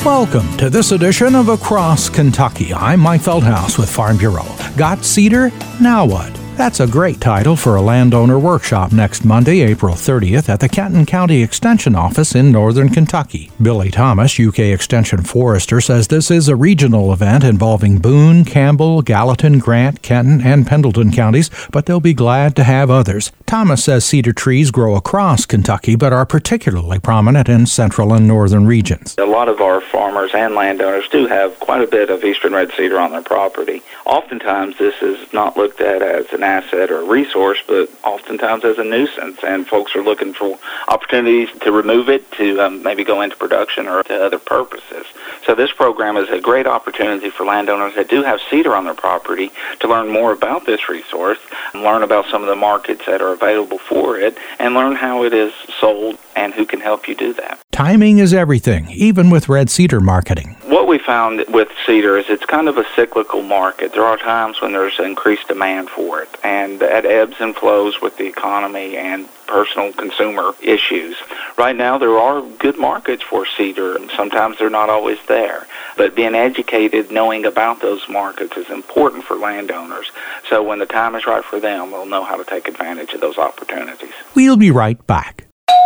Welcome to this edition of Across Kentucky. I'm Mike Feldhaus with Farm Bureau. Got cedar? Now what? That's a great title for a landowner workshop next Monday, April 30th at the Kenton County Extension Office in northern Kentucky. Billy Thomas, UK Extension Forester, says this is a regional event involving Boone, Campbell, Gallatin, Grant, Kenton, and Pendleton counties, but they'll be glad to have others. Thomas says cedar trees grow across Kentucky but are particularly prominent in central and northern regions. A lot of our farmers and landowners do have quite a bit of eastern red cedar on their property. Oftentimes this is not looked at as an asset or a resource, but oftentimes as a nuisance, and folks are looking for opportunities to remove it, to maybe go into production or to other purposes. So this program is a great opportunity for landowners that do have cedar on their property to learn more about this resource, and learn about some of the markets that are available for it, and learn how it is sold and who can help you do that. Timing is everything, even with red cedar marketing. What we found with cedar is it's kind of a cyclical market. There are times when there's increased demand for it, and that ebbs and flows with the economy and personal consumer issues. Right now, there are good markets for cedar, and sometimes they're not always there. But being educated, knowing about those markets is important for landowners. So when the time is right for them, they'll know how to take advantage of those opportunities. We'll be right back.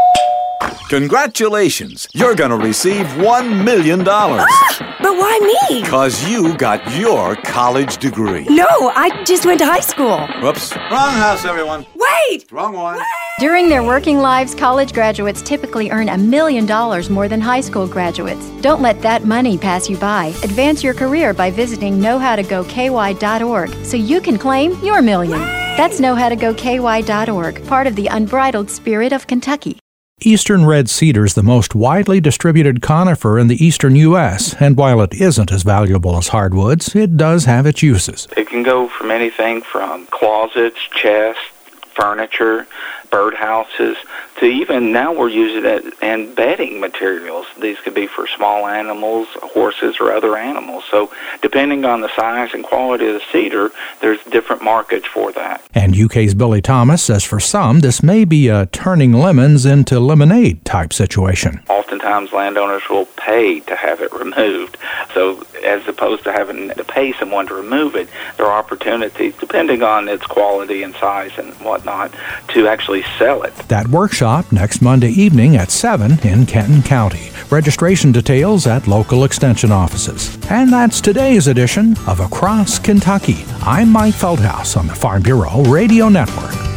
Congratulations! You're going to receive $1 million. But why me? Because you got your college degree. No, I just went to high school. Whoops. Wrong house, everyone. Wait! Wrong one. Wait. During their working lives, college graduates typically earn $1 million more than high school graduates. Don't let that money pass you by. Advance your career by visiting knowhowtogoky.org so you can claim your million. That's knowhowtogoky.org, part of the unbridled spirit of Kentucky. Eastern red cedar is the most widely distributed conifer in the eastern U.S., and while it isn't as valuable as hardwoods, it does have its uses. It can go from anything from closets, chests, furniture, birdhouses, to even now we're using it in bedding materials. These could be for small animals, horses, or other animals. So depending on the size and quality of the cedar, there's different markets for that. And UK's Billy Thomas says for some, this may be a turning lemons into lemonade type situation. Oftentimes landowners will pay to have it removed. So as opposed to having to pay someone to remove it, there are opportunities, depending on its quality and size and whatnot, to actually sell it. That workshop next Monday evening at 7 in Kenton County. Registration details at local extension offices. And that's today's edition of Across Kentucky. I'm Mike Feldhaus on the Farm Bureau Radio Network.